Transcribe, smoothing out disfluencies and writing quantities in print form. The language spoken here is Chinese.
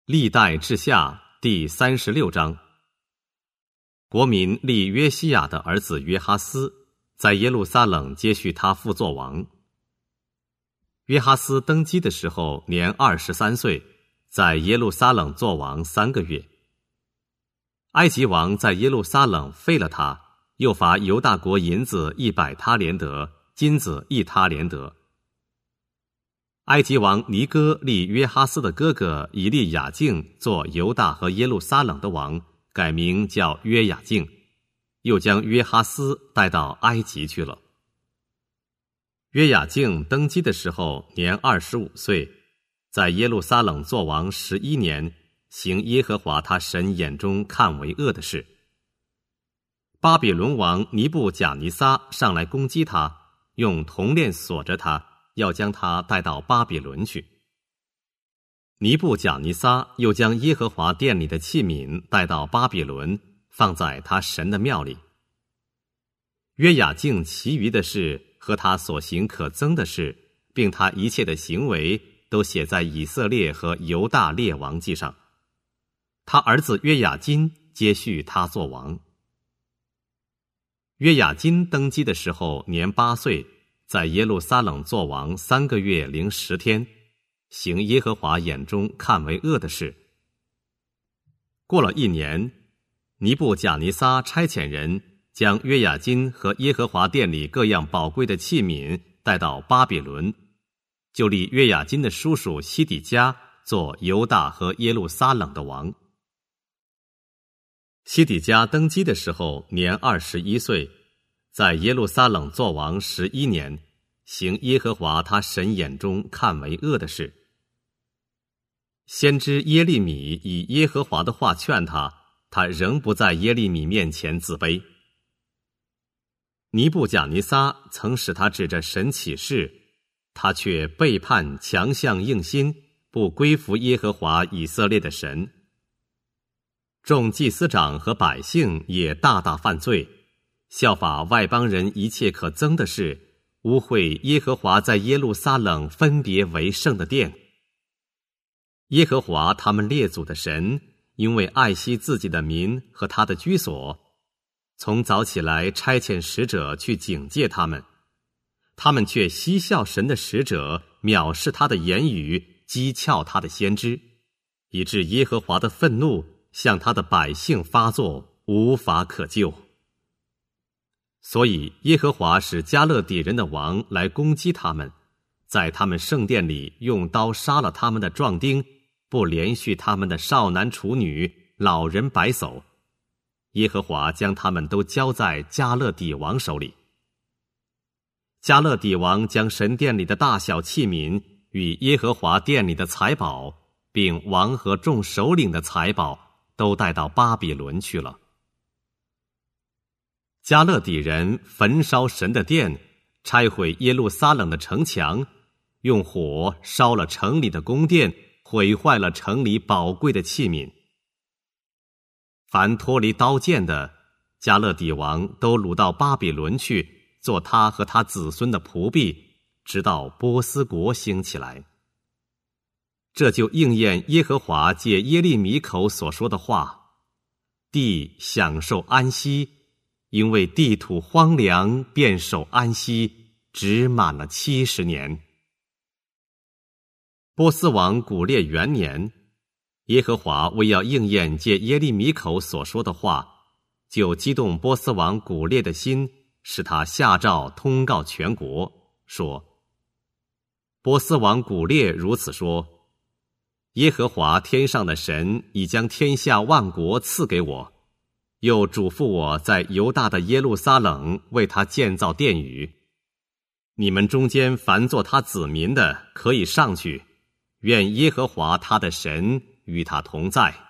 历代志下第36章。国民立约西亚的儿子约哈斯，在耶路撒冷接续他父作王。约哈斯登基的时候年23岁，在耶路撒冷作王3个月。埃及王在耶路撒冷废了他，又罚犹大国银子100他连得，金子1他连得。埃及王尼哥立约哈斯的哥哥以利亚敬做犹大和耶路撒冷的王，改名叫约雅敬，又将约哈斯带到埃及去了。约雅敬登基的时候年25岁，在耶路撒冷作王11年，行耶和华他神眼中看为恶的事。巴比伦王尼布甲尼撒上来攻击他，用铜链锁着他，要将他带到巴比伦去。尼布甲尼撒又将耶和华殿里的器皿带到巴比伦，放在他神的庙里。约雅敬其余的事和他所行可憎的事，并他一切的行为，都写在以色列和犹大列王记上。他儿子约雅斤接续他作王。约雅斤登基的时候年8岁，在耶路撒冷作王3个月零10天，行耶和华眼中看为恶的事。过了1年，尼布甲尼撒差遣人将约雅斤和耶和华殿里各样宝贵的器皿带到巴比伦，就立约雅斤的叔叔西底家做犹大和耶路撒冷的王。西底家登基的时候年21岁，在耶路撒冷作王11年，行耶和华他神眼中看为恶的事。先知耶利米以耶和华的话劝他，他仍不在耶利米面前自卑。尼布甲尼撒曾使他指着神起誓，他却背叛，强项硬心，不归服耶和华以色列的神。众祭司长和百姓也大大犯罪，效法外邦人一切可憎的事，污秽耶和华在耶路撒冷分别为圣的殿。耶和华他们列祖的神，因为爱惜自己的民和他的居所，从早起来差遣使者去警戒他们，他们却嬉笑神的使者，藐视他的言语，讥诮他的先知，以致耶和华的愤怒向他的百姓发作，无法可救。所以耶和华使加勒底人的王来攻击他们，在他们圣殿里用刀杀了他们的壮丁，不连续他们的少男处女、老人白叟。耶和华将他们都交在加勒底王手里。加勒底王将神殿里的大小器皿与耶和华殿里的财宝，并王和众首领的财宝，都带到巴比伦去了。加勒底人焚烧神的殿，拆毁耶路撒冷的城墙，用火烧了城里的宫殿，毁坏了城里宝贵的器皿。凡脱离刀剑的，加勒底王都掳到巴比伦去，做他和他子孙的仆婢，直到波斯国兴起来。这就应验耶和华借耶利米口所说的话：地享受安息，因为地土荒凉，便守安息，只满了70年。波斯王古列元年，耶和华为要应验借耶利米口所说的话，就激动波斯王古列的心，使他下诏通告全国，说：波斯王古列如此说，耶和华天上的神已将天下万国赐给我，又嘱咐我在犹大的耶路撒冷为他建造殿宇。你们中间凡做他子民的，可以上去，愿耶和华他的神与他同在。